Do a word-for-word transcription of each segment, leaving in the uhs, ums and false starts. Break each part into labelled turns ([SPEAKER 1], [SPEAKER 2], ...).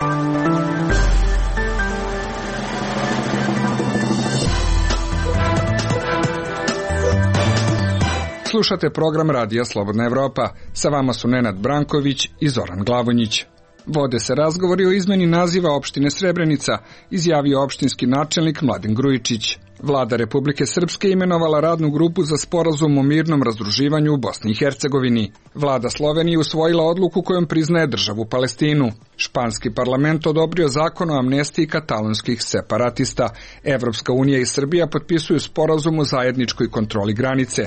[SPEAKER 1] Slušate program Radija Slobodna Evropa. Sa vama su Nenad Branković i Zoran Glavonjić. Vode se razgovori o izmeni naziva opštine Srebrenica, izjavio opštinski načelnik Mladen Grujičić. Vlada Republike Srpske imenovala radnu grupu za sporazum o mirnom razdruživanju u Bosni i Hercegovini. Vlada Slovenije usvojila odluku kojom priznaje državu Palestinu. Španski parlament odobrio zakon o amnestiji katalonskih separatista. Evropska unija i Srbija potpisuju sporazum o zajedničkoj kontroli granice.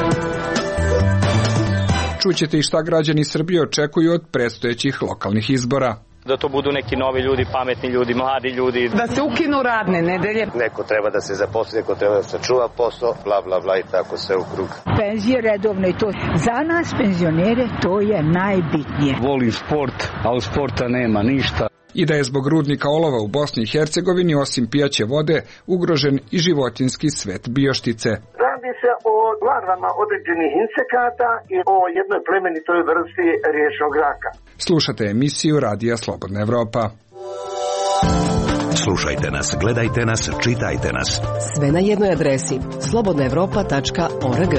[SPEAKER 1] Čućete i šta građani Srbije očekuju od predstojećih lokalnih izbora.
[SPEAKER 2] Da to budu neki novi ljudi, pametni ljudi, mladi ljudi.
[SPEAKER 3] Da se ukinu radne nedelje.
[SPEAKER 4] Neko treba da se zaposli, neko treba da sačuva posao, bla, bla, bla i tako sve u krug.
[SPEAKER 5] Penzije redovno i to. Za nas penzionere to je najbitnije.
[SPEAKER 6] Volim sport, a u sporta nema ništa.
[SPEAKER 1] I da je zbog rudnika olova u Bosni i Hercegovini osim pijaće vode ugrožen i životinjski svet Bioštice.
[SPEAKER 7] Radi se o larvama određenih insekata i o jednoj plemenitoj vrsti riječnog raka.
[SPEAKER 1] Slušate emisiju Radija Slobodna Evropa.
[SPEAKER 8] Slušajte nas, gledajte nas, čitajte nas.
[SPEAKER 9] Sve na jednoj adresi slobodna evropa tačka org.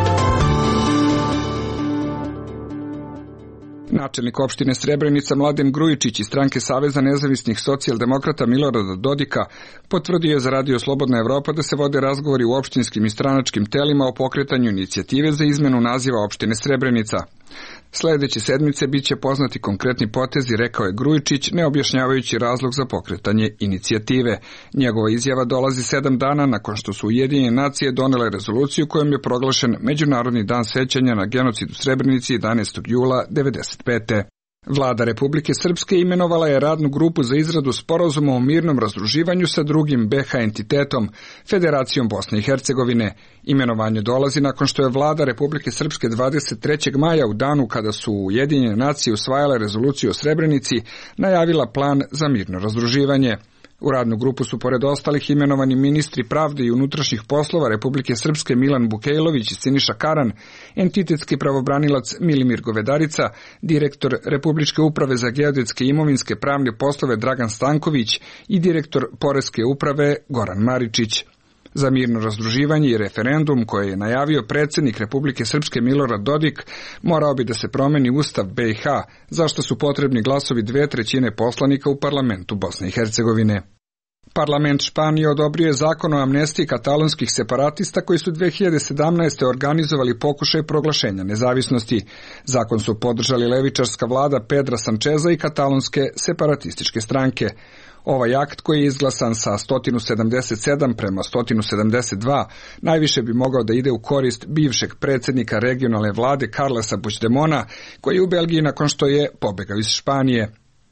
[SPEAKER 1] Načelnik opštine Srebrenica Mladen Grujičić iz stranke Saveza nezavisnih socijaldemokrata Milorada Dodika potvrdio je za Radio Slobodna Evropa da se vode razgovori u opštinskim i stranačkim telima o pokretanju inicijative za izmenu naziva opštine Srebrenica. Sledeće sedmice bit će poznati konkretni potezi, rekao je Grujičić, ne objašnjavajući razlog za pokretanje inicijative. Njegova izjava dolazi sedam dana nakon što su Ujedinjene nacije donele rezoluciju kojom je proglašen Međunarodni dan sećanja na genocid u Srebrenici jedanaestog jula devedeset pete. Vlada Republike Srpske imenovala je radnu grupu za izradu sporazuma o mirnom razdruživanju sa drugim be ha entitetom, Federacijom Bosne i Hercegovine. Imenovanje dolazi nakon što je Vlada Republike Srpske dvadeset trećeg maja u danu kada su Ujedinjene nacije usvajale rezoluciju o Srebrenici najavila plan za mirno razdruživanje. U radnu grupu su pored ostalih imenovani ministri pravde i unutrašnjih poslova Republike Srpske Milan Bukejlović i Siniša Karan, entitetski pravobranilac Milimir Govedarica, direktor Republičke uprave za geodetske i imovinske pravne poslove Dragan Stanković i direktor Poreske uprave Goran Maričić. Za mirno razdruživanje i referendum koje je najavio predsjednik Republike Srpske Milorad Dodik morao bi da se promeni Ustav be ha, zašto su potrebni glasovi dve trećine poslanika u parlamentu Bosne i Hercegovine. Parlament Španije odobrio je zakon o amnestiji katalonskih separatista koji su dve hiljade sedamnaeste. organizovali pokušaj proglašenja nezavisnosti. Zakon su podržali levičarska vlada Pedra Sančeza i katalonske separatističke stranke. Ovaj akt koji je izglasan sa sto sedamdeset sedam prema sto sedamdeset dva najviše bi mogao da ide u korist bivšeg predsjednika regionalne vlade Carlesa Puigdemona, koji je u Belgiji nakon što je pobegao iz Španije.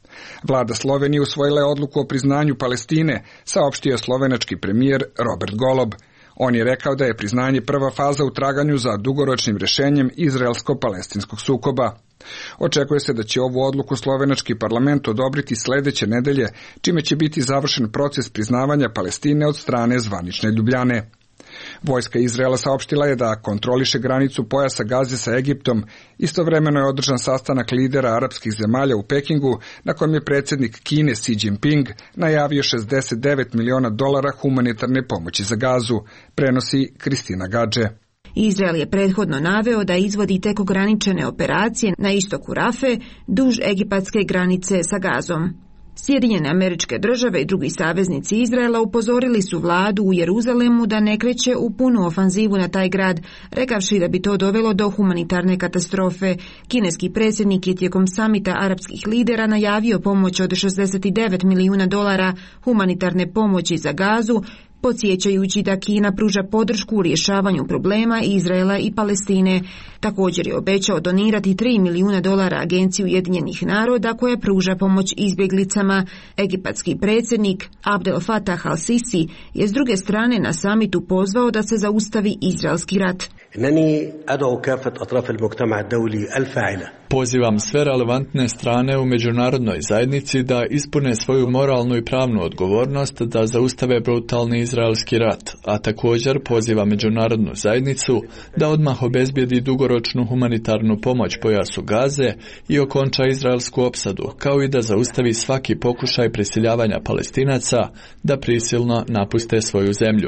[SPEAKER 1] Vlada Slovenije usvojila je odluku o priznanju Palestine, saopštio slovenački premijer Robert Golob. On je rekao da je priznanje prva faza u traganju za dugoročnim rješenjem izraelsko-palestinskog sukoba. Očekuje se da će ovu odluku slovenački parlament odobriti sledeće nedelje, čime će biti završen proces priznavanja Palestine od strane zvanične Ljubljane. Vojska Izraela saopštila je da kontroliše granicu pojasa Gaze sa Egiptom. Istovremeno je održan sastanak lidera arapskih zemalja u Pekingu, na kojem je predsjednik Kine Xi Jinping najavio šezdeset devet miliona dolara humanitarne pomoći za Gazu, prenosi Kristina Gadže.
[SPEAKER 10] Izrael je prethodno naveo da izvodi tek ograničene operacije na istoku Rafe, duž egipatske granice sa Gazom. Sjedinjene Američke Države i drugi saveznici Izraela upozorili su vladu u Jeruzalemu da ne kreće u punu ofanzivu na taj grad, rekavši da bi to dovelo do humanitarne katastrofe. Kineski predsjednik je tijekom samita arapskih lidera najavio pomoć od šezdeset devet milijuna dolara humanitarne pomoći za Gazu, podsjećajući da Kina pruža podršku u rješavanju problema Izraela i Palestine. Također je obećao donirati tri milijuna dolara Agenciji Ujedinjenih naroda koja pruža pomoć izbjeglicama. Egipatski predsjednik Abdel Fattah al-Sisi je s druge strane na samitu pozvao da se zaustavi izraelski rat.
[SPEAKER 11] إنني أدعو كافة أطراف المجتمع الدولي الفاعلة.
[SPEAKER 12] Pozivam sve relevantne strane u međunarodnoj zajednici da ispune svoju moralnu i pravnu odgovornost da zaustave brutalni izraelski rat, a također poziva međunarodnu zajednicu da odmah obezbijedi dugoročnu humanitarnu pomoć pojasu Gaze i okonča izraelsku opsadu, kao i da zaustavi svaki pokušaj prisiljavanja Palestinaca da prisilno napuste svoju zemlju.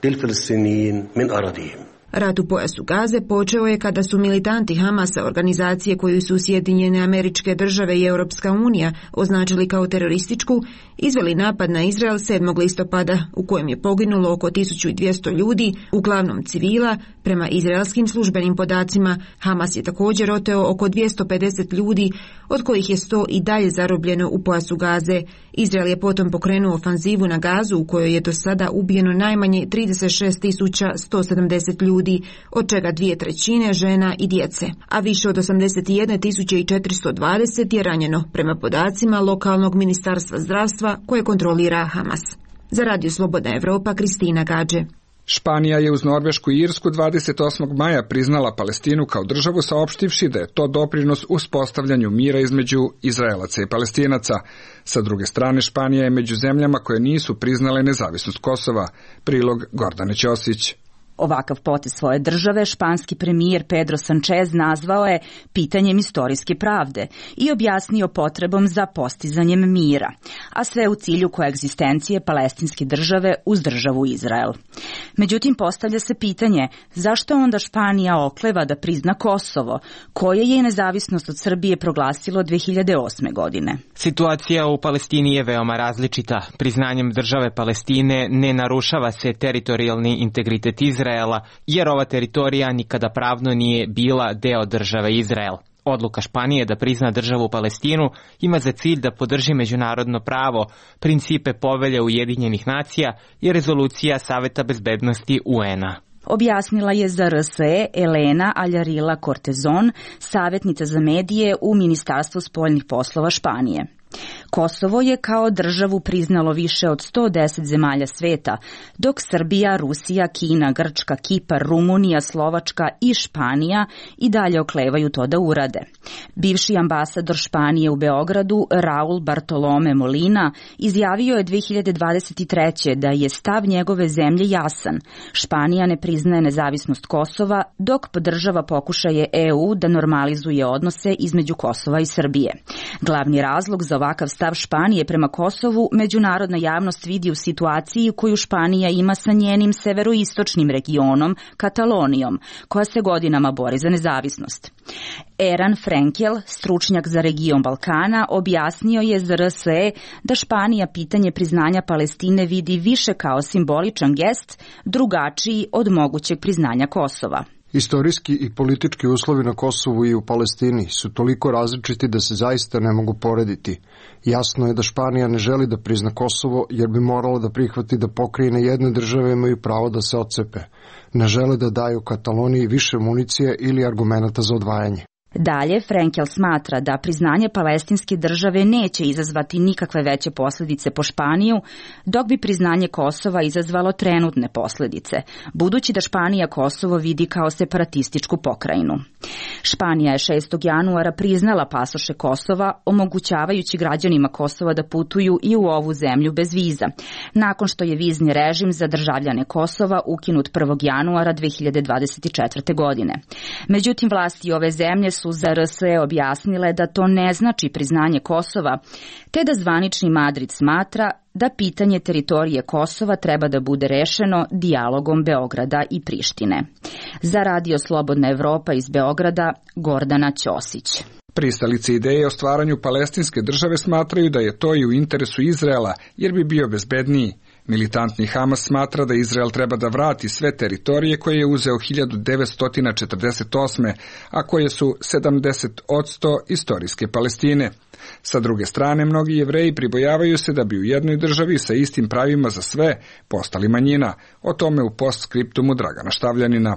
[SPEAKER 10] Rat u pojasu Gaze počeo je kada su militanti Hamasa, organizacije koju su Sjedinjene Američke Države i Europska unija označili kao terorističku, izveli napad na Izrael sedmog listopada u kojem je poginulo oko tisuću dvjesto ljudi, uglavnom civila. Prema izraelskim službenim podacima, Hamas je također oteo oko dvjesto pedeset ljudi, od kojih je sto i dalje zarobljeno u pojasu Gaze. Izrael je potom pokrenuo ofanzivu na Gazu u kojoj je do sada ubijeno najmanje trideset šest tisuća sto sedamdeset ljudi, od čega dvije trećine žena i djece, a više od osamdeset jedne tisuće četiristo dvadeset je ranjeno, prema podacima lokalnog ministarstva zdravstva koje kontrolira Hamas. Za Radio Slobodna Evropa, Kristina Gađe.
[SPEAKER 1] Španija je uz Norvešku i Irsku dvadeset osmog maja priznala Palestinu kao državu, saopštivši da je to doprinos uspostavljanju mira između Izraelaca i Palestinaca. Sa druge strane, Španija je među zemljama koje nisu priznale nezavisnost Kosova. Prilog Gordane Ćosić.
[SPEAKER 13] Ovakav potez svoje države španski premijer Pedro Sanchez nazvao je pitanjem istorijske pravde i objasnio potrebom za postizanjem mira, a sve u cilju koegzistencije palestinske države uz državu Izrael. Međutim, postavlja se pitanje zašto onda Španija okleva da prizna Kosovo, koje je nezavisnost od Srbije proglasilo dve hiljade osme. godine.
[SPEAKER 14] Situacija u Palestini je veoma različita. Priznanjem države Palestine ne narušava se teritorijalni integritet Izraela, jer ova teritorija nikada pravno nije bila deo države Izrael. Odluka Španije da prizna državu Palestinu ima za cilj da podrži međunarodno pravo, principe povelje Ujedinjenih nacija i rezolucija Saveta bezbednosti U N A.
[SPEAKER 13] Objasnila je za R S E Elena Aljarila Cortezon, savjetnica za medije u Ministarstvu spoljnih poslova Španije. Kosovo je kao državu priznalo više od sto deset zemalja sveta, dok Srbija, Rusija, Kina, Grčka, Kipar, Rumunija, Slovačka i Španija i dalje oklevaju to da urade. Bivši ambasador Španije u Beogradu, Raul Bartolome Molina, izjavio je dve hiljade dvadeset treće da je stav njegove zemlje jasan. Španija ne priznaje nezavisnost Kosova, dok podržava pokušaje E U da normalizuje odnose između Kosova i Srbije. Glavni razlog za ovakav stav Španije prema Kosovu međunarodna javnost vidi u situaciji koju Španija ima sa njenim severoistočnim regionom, Katalonijom, koja se godinama bori za nezavisnost. Eran Frenkel, stručnjak za region Balkana, objasnio je za R S E da Španija pitanje priznanja Palestine vidi više kao simboličan gest, drugačiji od mogućeg priznanja Kosova.
[SPEAKER 15] Istorijski i politički uslovi na Kosovu i u Palestini su toliko različiti da se zaista ne mogu porediti. Jasno je da Španija ne želi da prizna Kosovo jer bi morala da prihvati da pokrajine jedne države imaju pravo da se otcepe. Ne žele da daju Kataloniji više municije ili argumenata za odvajanje.
[SPEAKER 13] Dalje, Frenkel smatra da priznanje palestinske države neće izazvati nikakve veće posljedice po Španiju, dok bi priznanje Kosova izazvalo trenutne posljedice, budući da Španija Kosovo vidi kao separatističku pokrajinu. Španija je šestog januara priznala pasoše Kosova, omogućavajući građanima Kosova da putuju i u ovu zemlju bez viza, nakon što je vizni režim za državljane Kosova ukinut prvog januara dve hiljade dvadeset četvrte. godine. Međutim, vlasti ove zemlje su za R S E objasnile da to ne znači priznanje Kosova, te da zvanični Madrid smatra da pitanje teritorije Kosova treba da bude rešeno dijalogom Beograda i Prištine. Za Radio Slobodna Evropa iz Beograda, Gordana Ćosić.
[SPEAKER 1] Pristalice ideje o stvaranju palestinske države smatraju da je to i u interesu Izraela, jer bi bio bezbedniji. Militantni Hamas smatra da Izrael treba da vrati sve teritorije koje je uzeo hiljadu devetsto četrdeset osme. a koje su sedamdeset posto istorijske Palestine. Sa druge strane, mnogi Jevreji pribojavaju se da bi u jednoj državi sa istim pravima za sve postali manjina. O tome u postskriptumu Dragana Štavljanina.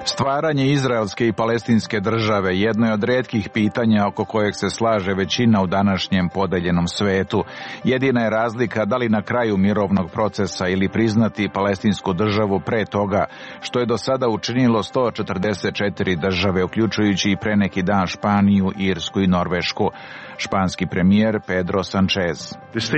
[SPEAKER 16] Stvaranje izraelske i palestinske države jedno je od retkih pitanja oko kojeg se slaže većina u današnjem podeljenom svetu. Jedina je razlika da li na kraju mirovnog procesa ili priznati palestinsku državu pre toga, što je do sada učinilo sto četrdeset četiri države, uključujući i pre neki dan Španiju, Irsku i Norvešku. Španski premijer Pedro Sanchez.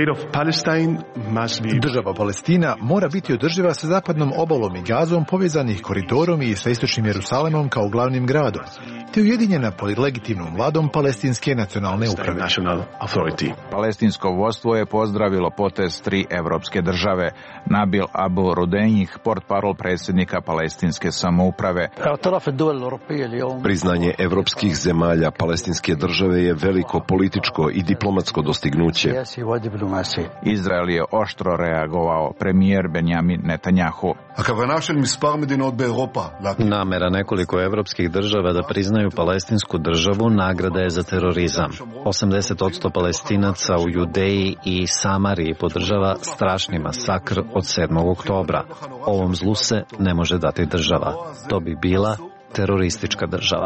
[SPEAKER 17] Država Palestina mora biti održiva sa zapadnom obalom i Gazom, povezanih koridorom i sa istočnim Jerusalemom kao glavnim gradom, te ujedinjena pod legitimnom vladom palestinske nacionalne uprave.
[SPEAKER 16] Palestinsko vodstvo je pozdravilo potez tri evropske države. Nabil Abu Rudenjih, portparol predsjednika palestinske samouprave.
[SPEAKER 18] Priznanje evropskih zemalja palestinske države je veliko političko i diplomatsko dostignuće.
[SPEAKER 16] Izrael je oštro reagovao. Premijer Benjamin Netanjahu.
[SPEAKER 19] Namera nekoliko evropskih država da priznaju palestinsku državu nagrada je za terorizam. osamdeset posto Palestinaca u Judeji i Samariji podržava strašni masakr od sedmog oktobra. Ovom zlu se ne može dati država. To bi bila teroristička država.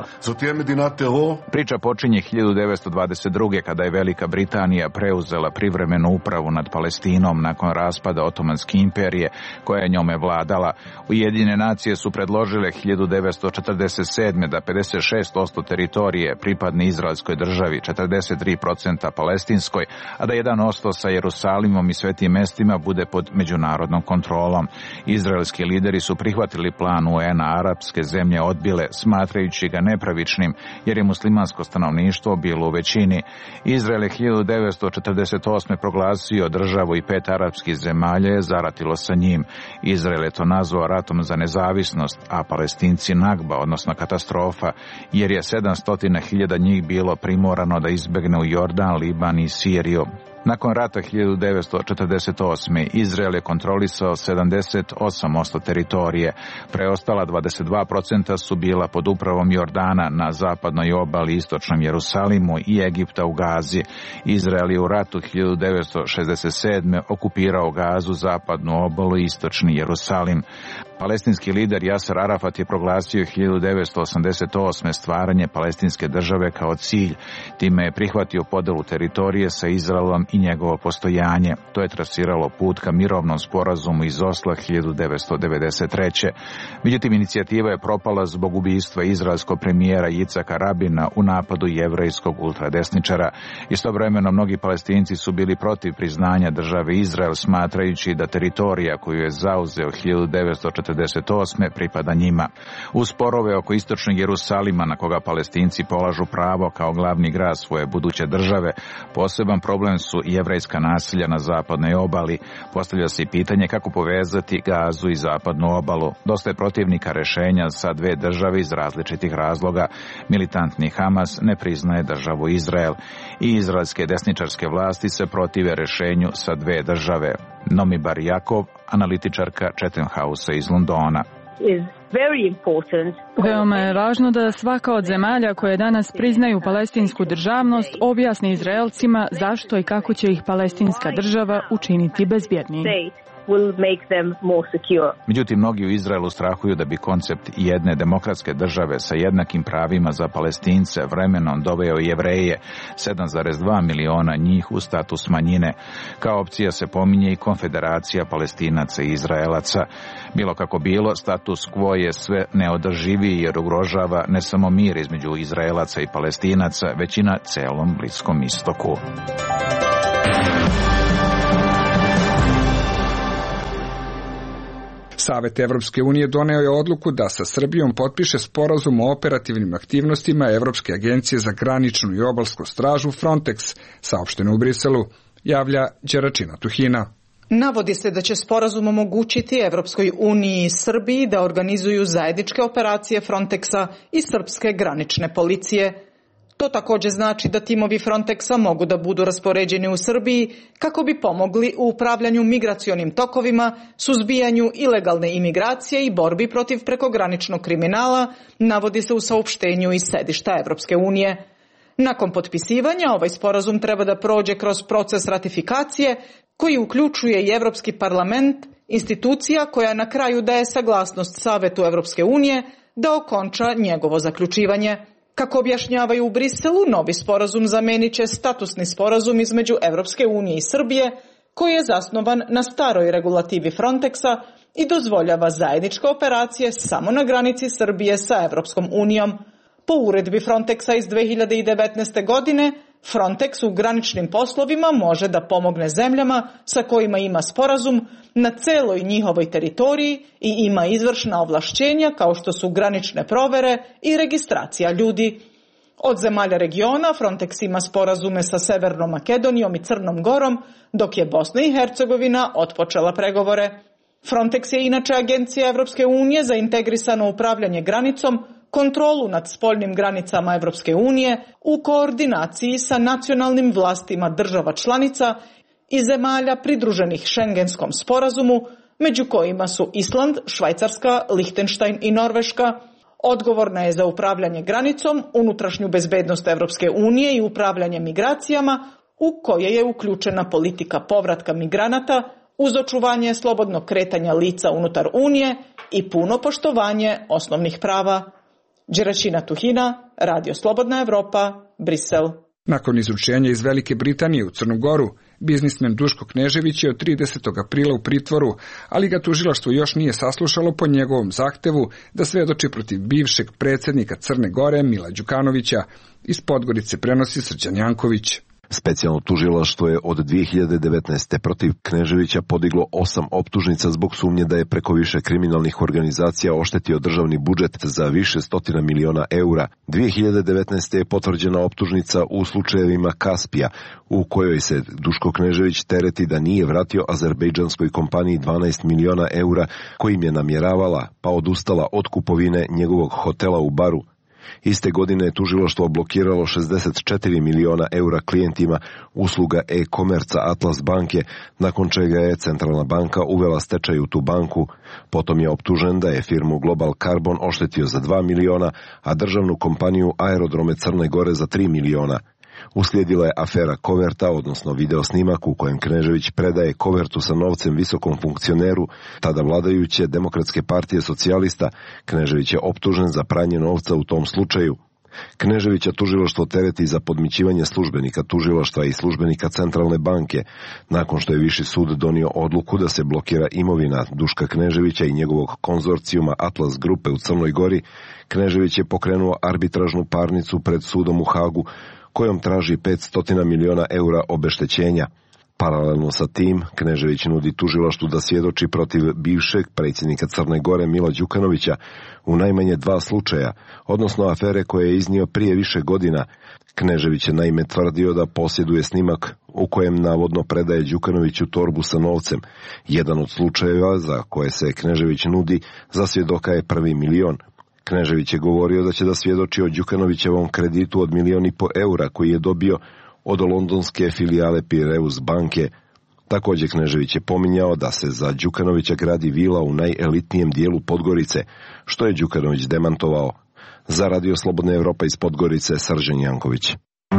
[SPEAKER 16] Priča počinje hiljadu devetsto dvadeset druge kada je Velika Britanija preuzela privremenu upravu nad Palestinom nakon raspada Otomanske imperije koja je njome vladala. Ujedinjene nacije su predložile hiljadu devetsto četrdeset sedme da pedeset šest posto teritorije pripadne izraelskoj državi, četrdeset tri posto palestinskoj, a da jedan posto sa Jerusalimom i svetim mestima bude pod međunarodnom kontrolom. Izraelski lideri su prihvatili plan U N a, arapske zemlje odbile, smatrajući ga nepravičnim, jer je muslimansko stanovništvo bilo u većini. Izrael je hiljadu devetsto četrdeset osme proglasio državu i pet arapskih zemalja je zaratilo sa njim. Izrael je to nazvao ratom za nezavisnost, a Palestinci Nagba, odnosno katastrofa, jer je sedamsto hiljada njih bilo primorano da izbegne u Jordan, Liban i Siriju. Nakon rata hiljadu devetsto četrdeset osme Izrael je kontrolisao sedamdeset osam posto teritorije. Preostala dvadeset dva posto su bila pod upravom Jordana na zapadnoj obali, istočnom Jerusalimu i Egipta u Gazi. Izrael je u ratu hiljadu devetsto šezdeset sedme okupirao Gazu, zapadnu obalu i istočni Jerusalim. Palestinski lider Jaser Arafat je proglasio hiljadu devetsto osamdeset osme stvaranje palestinske države kao cilj. Time je prihvatio podelu teritorije sa Izraelom i njegovo postojanje. To je trasiralo put ka mirovnom sporazumu iz Osla hiljadu devetsto devedeset treće. Međutim, inicijativa je propala zbog ubistva izraelskog premijera Jicaka Rabina u napadu jevrejskog ultradesničara. Istovremeno, mnogi Palestinci su bili protiv priznanja države Izrael, smatrajući da teritorija koju je zauzeo hiljadu devetsto četrdeset osme pripada njima. Uz sporove oko istočnog Jerusalima, na koga Palestinci polažu pravo kao glavni grad svoje buduće države, poseban problem su jevrejska naselja na zapadnoj obali. Postavlja se i pitanje kako povezati Gazu i zapadnu obalu. Dosta je protivnika rešenja sa dve države iz različitih razloga. Militantni Hamas ne priznaje državu Izrael i izraelske desničarske vlasti se protive rešenju sa dve države. Nomi Bar Jakov, analitičarka Chatham House iz Londona.
[SPEAKER 20] Veoma je važno da svaka od zemalja koje danas priznaju palestinsku državnost objasni Izraelcima zašto i kako će ih palestinska država učiniti bezbjednijim.
[SPEAKER 16] Međutim, mnogi u Izraelu strahuju da bi koncept jedne demokratske države sa jednakim pravima za Palestince vremenom doveo Jevreje, sedam zarez dva miliona njih, u status manjine. Kao opcija se pominje i konfederacija Palestinaca i Izraelaca. Bilo kako bilo, status quo je sve neodrživiji jer ugrožava ne samo mir između Izraelaca i Palestinaca, već i na celom Bliskom istoku.
[SPEAKER 1] Savet Evropske unije doneo je odluku da sa Srbijom potpiše sporazum o operativnim aktivnostima Evropske agencije za graničnu i obalsku stražu Frontex, saopšteno u Briselu, javlja Đeračina Tuhina.
[SPEAKER 21] Navodi se da će sporazum omogućiti Evropskoj uniji i Srbiji da organizuju zajedničke operacije Frontexa i srpske granične policije. To također znači da timovi Frontexa mogu da budu raspoređeni u Srbiji kako bi pomogli u upravljanju migracionim tokovima, suzbijanju ilegalne imigracije i borbi protiv prekograničnog kriminala, navodi se u saopštenju iz sedišta Evropske unije. Nakon potpisivanja, ovaj sporazum treba da prođe kroz proces ratifikacije koji uključuje i Evropski parlament institucija koja na kraju daje saglasnost Savetu Evropske unije da okonča njegovo zaključivanje. Kako objašnjavaju u Briselu, novi sporazum zamenit će statusni sporazum između Evropske unije i Srbije, koji je zasnovan na staroj regulativi Frontexa i dozvoljava zajedničke operacije samo na granici Srbije sa Evropskom unijom. Po uredbi Frontexa iz dve hiljade devetnaeste. godine, Frontex u graničnim poslovima može da pomogne zemljama sa kojima ima sporazum na celoj njihovoj teritoriji i ima izvršna ovlašćenja kao što su granične provere i registracija ljudi. Od zemalja regiona Frontex ima sporazume sa Severnom Makedonijom i Crnom Gorom, dok je Bosna i Hercegovina otpočela pregovore. Frontex je inače agencija Evropske unije za integrisano upravljanje granicom, kontrolu nad spoljnim granicama Evropske unije u koordinaciji sa nacionalnim vlastima država članica i zemalja pridruženih Šengenskom sporazumu, među kojima su Island, Švajcarska, Lihtenštajn i Norveška. Odgovorna je za upravljanje granicom, unutrašnju bezbednost Evropske unije i upravljanje migracijama, u koje je uključena politika povratka migranata uz očuvanje slobodnog kretanja lica unutar Unije i puno poštovanje osnovnih prava. Đeračina Tuhina, Radio Slobodna Evropa, Brisel.
[SPEAKER 1] Nakon izručenja iz Velike Britanije u Crnu Goru, biznismen Duško Knežević je od tridesetog aprila u pritvoru, ali ga tužilaštvo još nije saslušalo po njegovom zahtevu da svedoči protiv bivšeg predsjednika Crne Gore Mila Đukanovića. Iz Podgorice prenosi Srđan Janković.
[SPEAKER 18] Specijalno tužilaštvo je od dve hiljade devetnaeste. protiv Kneževića podiglo osam optužnica zbog sumnje da je preko više kriminalnih organizacija oštetio državni budžet za više stotina miliona eura. dve hiljade devetnaeste. je potvrđena optužnica u slučajevima Kaspija, u kojoj se Duško Knežević tereti da nije vratio azerbejdžanskoj kompaniji dvanaest miliona eura kojim je namjeravala, pa odustala od kupovine njegovog hotela u Baru. Iste godine je tužilaštvo blokiralo šezdeset četiri miliona eura klijentima usluga e-komerca Atlas banke, nakon čega je Centralna banka uvela stečaj u tu banku. Potom je optužen da je firmu Global Carbon oštetio za dva miliona, a državnu kompaniju Aerodrome Crne Gore za tri miliona. Uslijedila je afera koverta, odnosno video snimak u kojem Knežević predaje kovertu sa novcem visokom funkcioneru, tada vladajuće Demokratske partije socijalista. Knežević je optužen za pranje novca u tom slučaju. Kneževića tužilaštvo tereti za podmićivanje službenika tužilaštva i službenika Centralne banke, nakon što je Viši sud donio odluku da se blokira imovina Duška Kneževića i njegovog konzorcijuma Atlas grupe u Crnoj Gori. Knežević je pokrenuo arbitražnu parnicu pred sudom u Hagu, kojom traži petsto miliona eura obeštećenja. Paralelno sa tim, Knežević nudi tužilaštvu da svjedoči protiv bivšeg predsjednika Crne Gore Mila Đukanovića u najmanje dva slučaja, odnosno afere koje je iznio prije više godina. Knežević je naime tvrdio da posjeduje snimak u kojem navodno predaje Đukanoviću torbu sa novcem. Jedan od slučajeva za koje se Knežević nudi za svjedoka je prvi milion. Knežević je govorio da će da svjedoči o Đukanovićevom kreditu od milion i po eura koji je dobio od londonske filijale Piraeus banke. Također Knežević je pominjao da se za Đukanovića gradi vila u najelitnijem dijelu Podgorice, što je Đukanović demantovao. Za Radio Slobodna Evropa iz Podgorice, Srđan Janković.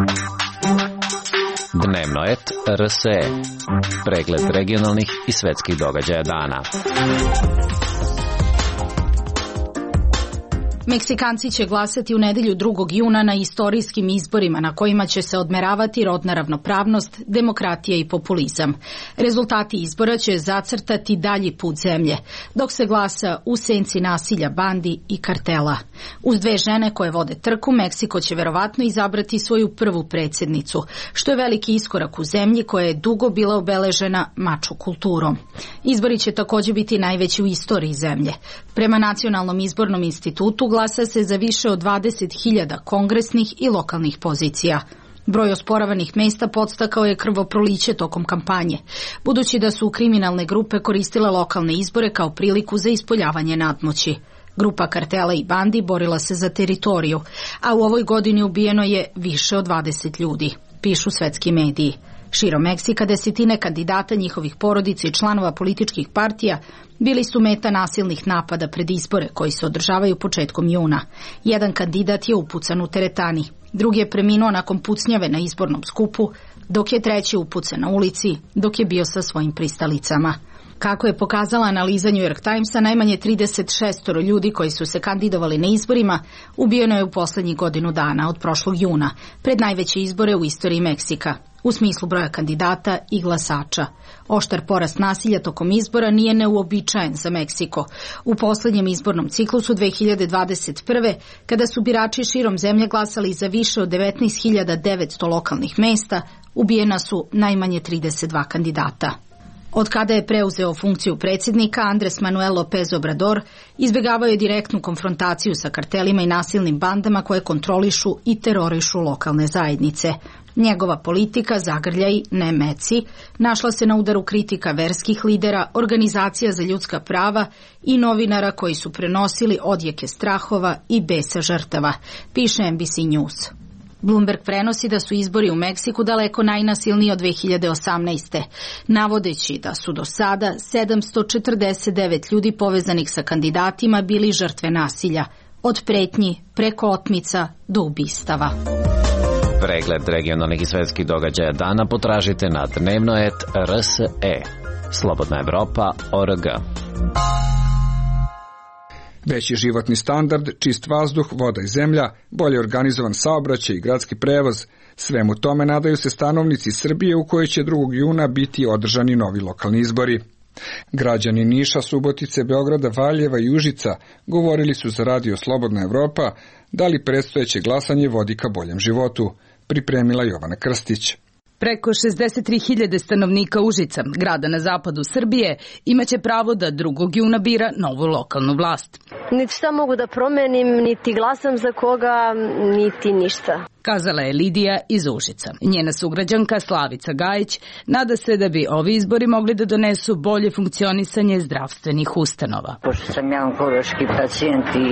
[SPEAKER 2] Dnevno et R S E. Pregled regionalnih i svetskih događaja dana.
[SPEAKER 22] Meksikanci će glasati u nedelju drugog juna na istorijskim izborima na kojima će se odmeravati rodna ravnopravnost, demokratija i populizam. Rezultati izbora će zacrtati dalji put zemlje, dok se glasa u senci nasilja bandi i kartela. Uz dve žene koje vode trku, Meksiko će verovatno izabrati svoju prvu predsjednicu, što je veliki iskorak u zemlji koja je dugo bila obeležena mačo kulturom. Izbori će također biti najveći u istoriji zemlje. Prema Nacionalnom izbornom institutu glasa se za više od dvadeset hiljada kongresnih i lokalnih pozicija. Broj osporavanih mesta podstakao je krvoproliće tokom kampanje, budući da su kriminalne grupe koristile lokalne izbore kao priliku za ispoljavanje nadmoći. Grupa kartela i bandi borila se za teritoriju, a u ovoj godini ubijeno je više od dvadeset ljudi, pišu svetski mediji. Širom Meksika desetine kandidata, njihovih porodica i članova političkih partija bili su meta nasilnih napada pred izbore koji se održavaju početkom juna. Jedan kandidat je upucan u teretani, drugi je preminuo nakon pucnjave na izbornom skupu, dok je treći upucan na ulici dok je bio sa svojim pristalicama. Kako je pokazala analiza New York Timesa, najmanje trideset šest ljudi koji su se kandidovali na izborima ubijeno je u poslednjih godinu dana od prošlog juna, pred najveće izbore u istoriji Meksika, u smislu broja kandidata i glasača. Oštar porast nasilja tokom izbora nije neuobičajen za Meksiko. U poslednjem izbornom ciklusu dve hiljade dvadeset prve. kada su birači širom zemlje glasali za više od devetnaest hiljada devetsto lokalnih mesta, ubijena su najmanje trideset dva kandidata. Od kada je preuzeo funkciju predsjednika, Andres Manuel López Obrador izbjegavao je direktnu konfrontaciju sa kartelima i nasilnim bandama koje kontrolišu i terorišu lokalne zajednice. Njegova politika zagrljaj, ne meci, našla se na udaru kritika verskih lidera, organizacija za ljudska prava i novinara koji su prenosili odjeke strahova i besa žrtava, piše N B C News. Bloomberg prenosi da su izbori u Meksiku daleko najnasilniji od dve hiljade osamnaeste. navodeći da su do sada sedamsto četrdeset devet ljudi povezanih sa kandidatima bili žrtve nasilja, od pretnji preko otmica do ubistava.
[SPEAKER 2] Pregled regionalnih i svetskih događaja dana potražite na dnevnoet R S E. Slobodna Evropa O R G.
[SPEAKER 1] Veći životni standard, čist vazduh, voda i zemlja, bolje organizovan saobraćaj i gradski prevoz. Svemu tome nadaju se stanovnici Srbije u kojoj će drugog juna biti održani novi lokalni izbori. Građani Niša, Subotice, Beograda, Valjeva i Užica govorili su za radio Slobodna Evropa da li predstojeće glasanje vodi ka boljem životu, pripremila Jovana Krstić.
[SPEAKER 3] Preko šezdeset tri hiljade stanovnika Užica, grada na zapadu Srbije, imaće pravo da drugog juna bira novu lokalnu vlast.
[SPEAKER 4] Niti šta mogu da promenim, niti glasam za koga, niti ništa.
[SPEAKER 3] Kazala je Lidija iz Užica. Njena sugrađanka Slavica Gajić nada se da bi ovi izbori mogli da donesu bolje funkcionisanje zdravstvenih ustanova.
[SPEAKER 23] Pošto sam ja onkološki pacijent i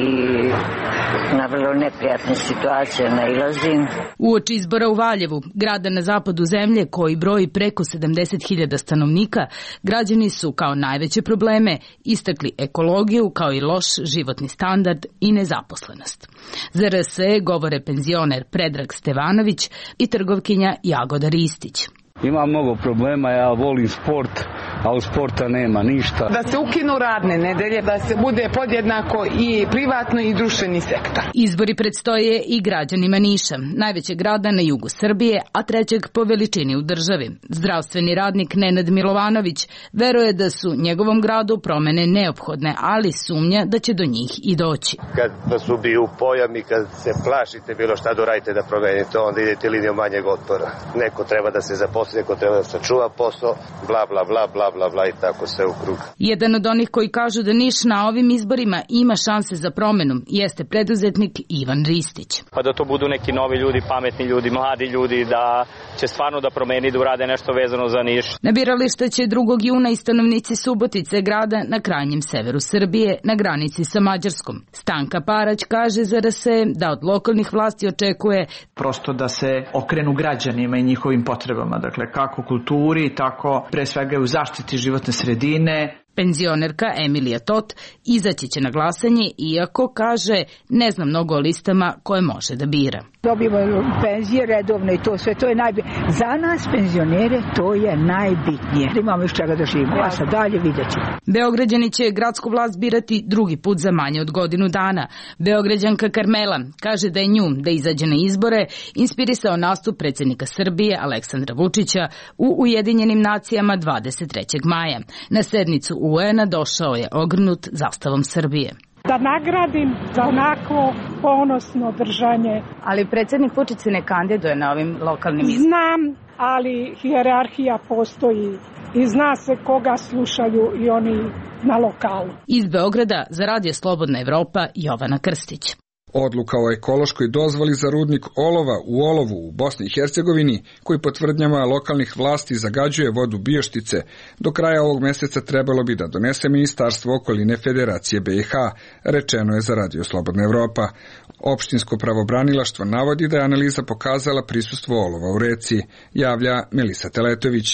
[SPEAKER 23] na vrlo neprijatne situacije nailazim.
[SPEAKER 3] Uoči izbora u Valjevu, grada na zapadu zemlje koji broji preko sedamdeset hiljada stanovnika, građani su kao najveće probleme istakli ekologiju kao i loš životni standard i nezaposlenost. Za R S E govore penzioner Predrag Stevanović i trgovkinja Jagoda Ristić.
[SPEAKER 6] Ima mnogo problema, ja volim sport, a u sporta nema ništa.
[SPEAKER 24] Da se ukinu radne nedelje, da se bude podjednako i privatno i društveni sektor.
[SPEAKER 3] Izbori predstoje i građanima Niša, najvećeg grada na jugu Srbije, a trećeg po veličini u državi. Zdravstveni radnik Nenad Milovanović veruje da su njegovom gradu promene neophodne, ali sumnja da će do njih i doći.
[SPEAKER 25] Kad vas ubiju u pojam i kad se plašite bilo šta doradite da promenite, onda idete linijom manjeg otpora. Neko treba da se zaposli, neko treba da sačuva posao, bla bla bla bla bla bla i tako se u krug.
[SPEAKER 3] Jedan od onih koji kažu da Niš na ovim izborima ima šanse za promenu jeste preduzetnik Ivan Ristić.
[SPEAKER 26] Pa da to budu neki novi ljudi, pametni ljudi, mladi ljudi, da će stvarno da promeni, da urade nešto vezano za Niš.
[SPEAKER 3] Na birališta će drugog juna i stanovnici Subotice, grada na krajnjem severu Srbije, na granici sa Mađarskom. Stanka Parać kaže za R S E da od lokalnih vlasti očekuje
[SPEAKER 27] prosto da se okrenu građanima i njihovim potrebama, dakle kako kulturi, tako pre svega u zaštiti životne sredine.
[SPEAKER 3] Penzionerka Emilija Tot izaći će na glasanje, iako kaže ne zna mnogo o listama koje može da bira.
[SPEAKER 5] Dobijemo penzije redovne i to sve, to je najbitnije. Za nas penzionere to je najbitnije. Imamo još čega da živimo, a sad dalje vidjet ćemo.
[SPEAKER 3] Beograđani će gradsku vlast birati drugi put za manje od godinu dana. Beograđanka Karmela kaže da je nju da izađe na izbore inspirisao nastup predsjednika Srbije Aleksandra Vučića u Ujedinjenim nacijama dvadeset trećeg maja. Na sednicu U N A došao je ogrnut zastavom Srbije.
[SPEAKER 28] Da nagradim za onako ponosno držanje.
[SPEAKER 3] Ali predsjednik Vučić se ne kandiduje na ovim lokalnim izborima.
[SPEAKER 28] Znam, ali hijerarhija postoji i zna se koga slušaju i oni na lokalu.
[SPEAKER 3] Iz Beograda za Radio Slobodna Evropa Jovana Krstić.
[SPEAKER 1] Odluka o ekološkoj dozvoli za rudnik olova u Olovu u Bosni i Hercegovini, koji po tvrdnjama lokalnih vlasti zagađuje vodu Bioštice, do kraja ovog meseca trebalo bi da donese Ministarstvo okoline Federacije B i H, rečeno je za Radio Slobodna Evropa. Opštinsko pravobranilaštvo navodi da je analiza pokazala prisustvo olova u reci, javlja Melisa Teletović.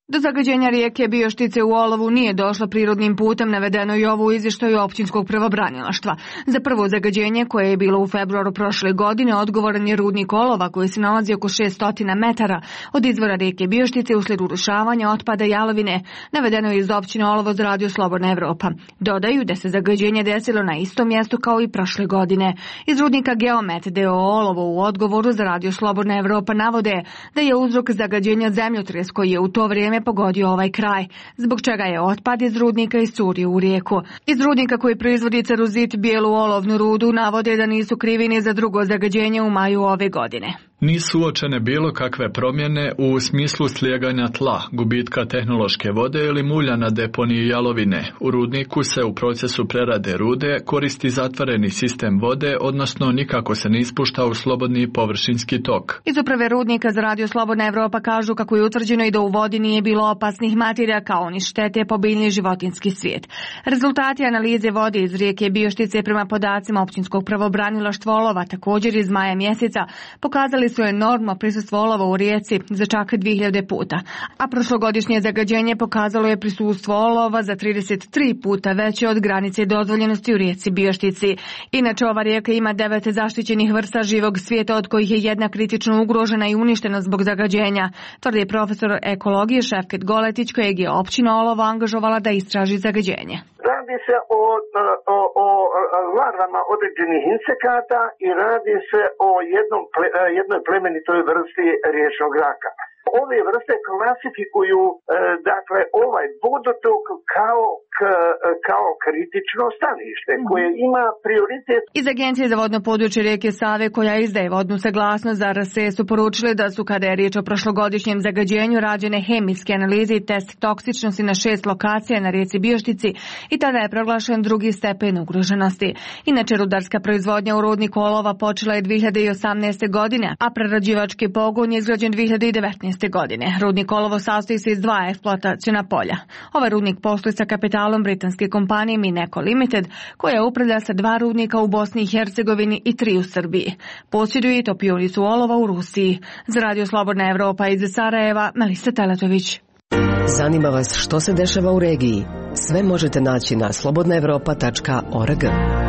[SPEAKER 7] Do zagađenja rijeke Bioštice u olovu nije došlo prirodnim putem, navedeno i ovo u izvještaju općinskog pravobranilaštva. Za prvo zagađenje, koje je bilo u februaru prošle godine, odgovoran je rudnik olova koji se nalazi oko šessto metara od izvora rijeke Bioštice uslijed urušavanja otpada jalovine, navedeno je iz općine Olovo za Radio Slobodna Evropa. Dodaju da se zagađenje desilo na istom mjestu kao i prošle godine. Iz rudnika Geomet d o o Olovo u odgovoru za Radio Slobodna Evropa navode da je uzrok zagađenja zemljotres koji je u to vrijeme pogodio ovaj kraj, zbog čega je otpad iz rudnika iscurio u rijeku. Iz rudnika koji proizvodi ceruzit, bijelu olovnu rudu, navode da nisu krivi ni za drugo zagađenje u maju ove godine.
[SPEAKER 8] Nisu uočene bilo kakve promjene u smislu slijeganja tla, gubitka tehnološke vode ili mulja na deponiji jalovine. U rudniku se u procesu prerade rude koristi zatvoreni sistem vode, odnosno nikako se ne ispušta u slobodni površinski tok.
[SPEAKER 7] Iz uprave rudnika za Radio Slobodna Evropa kažu kako je utvrđeno i da u vodi nije bilo opasnih materija kao ni štete po biljni i životinjski svijet. Rezultati analize vode iz rijeke Bioštice prema podacima općinskog pravobranilaštva Olova također iz maja mjeseca pokazali su enormno prisustvo olova u rijeci za čak dvije hiljade puta, a prošlogodišnje zagađenje pokazalo je prisustvo olova za trideset tri puta veće od granice dozvoljenosti u rijeci Bioštici. Inače, ova rijeka ima devet zaštićenih vrsta živog svijeta, od kojih je jedna kritično ugrožena i uništena zbog zagađenja, tvrdi profesor ekologije Šefket Goletić, kojeg je općina Olovo angažovala da istraži zagađenje.
[SPEAKER 9] Radi se o, o, o larvama određenih insekata i radi se o jednom, jednoj plemenitoj vrsti riječnog raka. Ove vrste klasifikuju e, dakle ovaj vodotok kao, k, kao kritično stanište koje ima prioritet.
[SPEAKER 7] Iz Agencije za vodno područje rijeke Save, koja izdaje vodnu saglasnost za R S E, su poručili da su, kada je riječ o prošlogodišnjem zagađenju, rađene hemijske analize i test toksičnosti na šest lokacija na rijeci Bioštici i tada je proglašen drugi stepen ugroženosti. Inače, rudarska proizvodnja u rudniku olova počela je dvije hiljade osamnaeste. godine, a prerađivački pogon je izgrađen dvije hiljade devetnaeste. godine. Rudnik olovo sastoji se iz dva eksploatacijna polja. Ovaj rudnik postoji sa kapitalom britanske kompanije Mineco Limited, koja upravlja sa dva rudnika u Bosni i Hercegovini i tri u Srbiji. Posjeduje i topionicu olova u Rusiji. Za Radio Slobodna Evropa iz Sarajeva, Melisa Teletović.
[SPEAKER 10] Zanima vas što se dešava u regiji? Sve možete naći na slobodna evropa tačka org.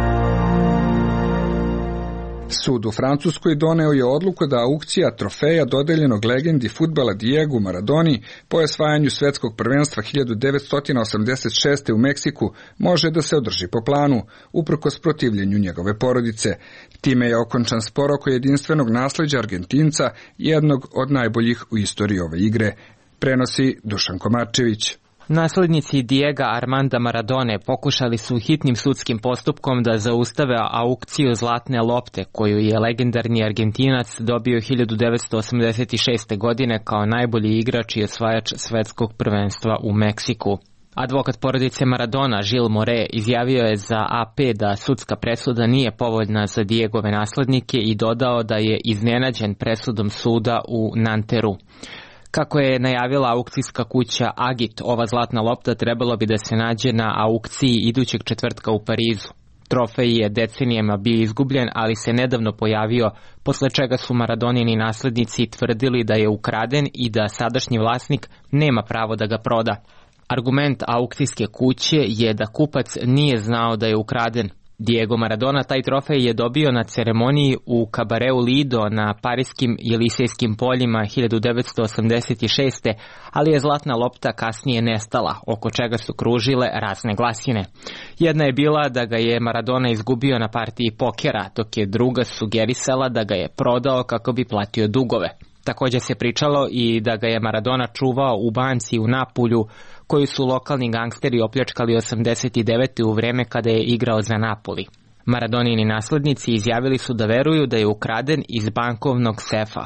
[SPEAKER 1] Sud u Francuskoj doneo je odluku da aukcija trofeja dodeljenog legendi fudbala Diegu Maradoni po osvajanju svetskog prvenstva hiljadu devetsto osamdeset šeste. u Meksiku može da se održi po planu, uprkos protivljenju njegove porodice. Time je okončan spor oko jedinstvenog nasleđa Argentinca, jednog od najboljih u istoriji ove igre, prenosi Dušan Komarčević.
[SPEAKER 11] Naslednici Diega Armanda Maradone pokušali su hitnim sudskim postupkom da zaustave aukciju zlatne lopte koju je legendarni Argentinac dobio hiljadu devetsto osamdeset šeste. godine kao najbolji igrač i osvajač svetskog prvenstva u Meksiku. Advokat porodice Maradona, Gilles More, izjavio je za A P da sudska presuda nije povoljna za Diegove naslednike i dodao da je iznenađen presudom suda u Nanteru. Kako je najavila aukcijska kuća Agit, ova zlatna lopta trebalo bi da se nađe na aukciji idućeg četvrtka u Parizu. Trofej je decenijama bio izgubljen, ali se nedavno pojavio, posle čega su Maradonini naslednici tvrdili da je ukraden i da sadašnji vlasnik nema pravo da ga proda. Argument aukcijske kuće je da kupac nije znao da je ukraden. Diego Maradona taj trofej je dobio na ceremoniji u kabareu Lido na pariskim i Lisejskim poljima hiljadu devetsto osamdeset šeste. ali je zlatna lopta kasnije nestala, oko čega su kružile razne glasine. Jedna je bila da ga je Maradona izgubio na partiji pokera, dok je druga sugerisala da ga je prodao kako bi platio dugove. Također se pričalo i da ga je Maradona čuvao u banci u Napulju, koju su lokalni gangsteri opljačkali osamdeset devete. u vreme kada je igrao za Napoli. Maradonini naslednici izjavili su da veruju da je ukraden iz bankovnog sefa.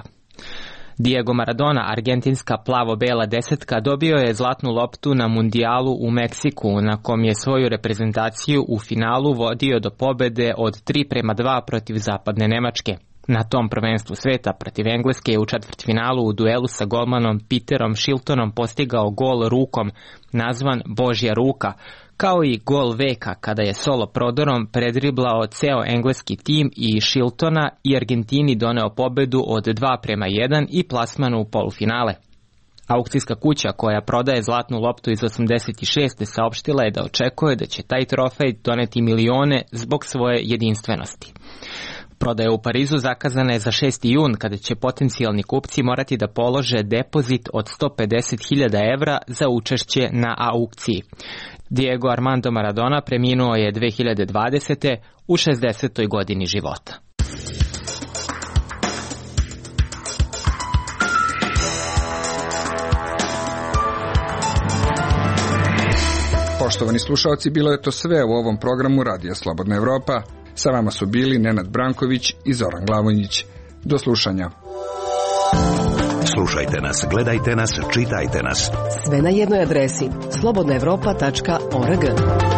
[SPEAKER 11] Diego Maradona, argentinska plavo-bela desetka, dobio je zlatnu loptu na mundijalu u Meksiku, na kom je svoju reprezentaciju u finalu vodio do pobede od tri prema dva protiv zapadne Nemačke. Na tom prvenstvu sveta protiv Engleske je u četvrtfinalu u duelu sa golmanom Peterom Shiltonom postigao gol rukom, nazvan Božja ruka, kao i gol veka kada je solo prodorom predriblao ceo engleski tim i Shiltona i Argentini doneo pobedu od dva prema jedan i plasmanu u polufinale. Aukcijska kuća koja prodaje zlatnu loptu iz osamdeset šeste saopštila je da očekuje da će taj trofej doneti milione zbog svoje jedinstvenosti. Prodaja u Parizu zakazana je za šesti jun, kada će potencijalni kupci morati da polože depozit od sto pedeset hiljada evra za učešće na aukciji. Diego Armando Maradona preminuo je dve hiljade dvadesete u šezdesetoj godini života.
[SPEAKER 1] Poštovani slušalci, bilo je to sve u ovom programu Radija Slobodna Evropa. Sa vama su bili Nenad Branković i Zoran Glavonjić. Do slušanja.
[SPEAKER 12] Slušajte nas, gledajte nas, čitajte nas.
[SPEAKER 10] Sve na jednoj adresi slobodna evropa tačka org.